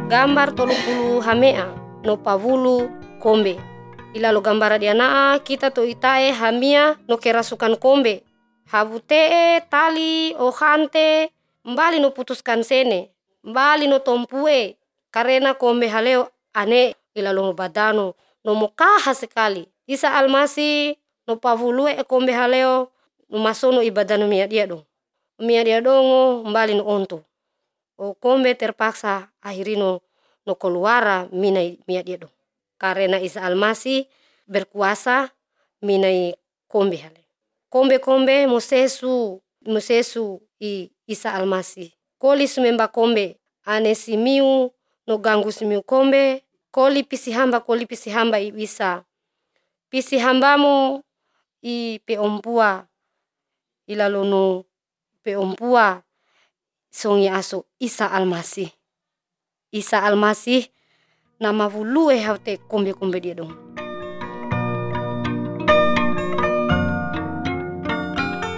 gambar 30 hamea no pawulu kombe. Ilalo gambara dia naa kita to itae hamia no kerasukan kombe. Habu tee tali o hante mbali no putuskan sene. Mbali no tompue karena kombe haleo ane ilalo badano no mukaha sekali. Isa almasi no pawulu kombe haleo no masono ibadano mia dia dong. Mia dia dongo mbali no onto. O kombe terpaksa akhirino no keluara minai mia dia dong. Karena Isa almasi berkuasa minai kombe hale. Kombe musesu i Isa almasi. Koli sumemba kombe ane simiu no ganggu simiu kombe. Koli pisi hamba i Isa. Pisi hambamu i peompua ilalonu peompua songi aso Isa almasi. Isa almasi nama vulue haute kombe dia dong.